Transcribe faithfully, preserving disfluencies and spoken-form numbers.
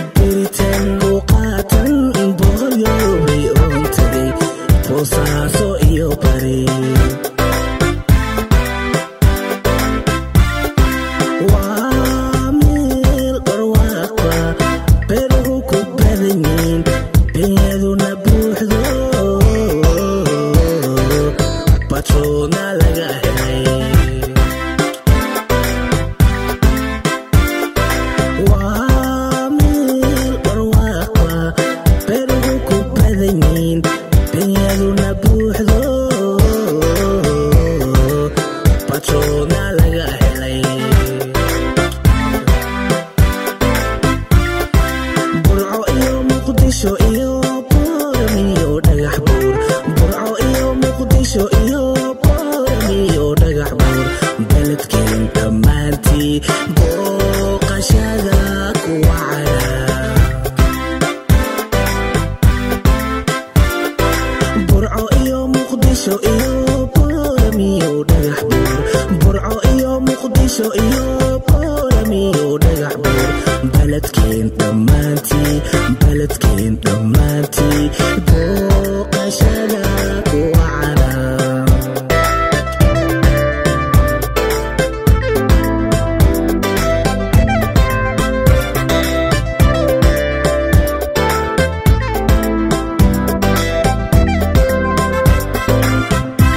biritaan luuqaatan boqolyobay oon tagay boosaaso iyo bari waa meel barwaaqba beeruhu ku badan yihiin benyaduna buuxdo batroona laga helay waa meel barwaaqba beeruhu ku badan yihiin benyaduna buuxdo batroona laga helay burco iyo muqdisho iyo booramiyo dhagax buur burco iyo muqdisho iyo booramiyo dhagax buur beledkeen dhammaantii booqashada ku wacana burco iyo muqdisho iyo booramiyo dhagax buur burco iyo muqdisho iyo booramiyo dhagax buur beledkeen dhammaantii beledkeen dhammaantii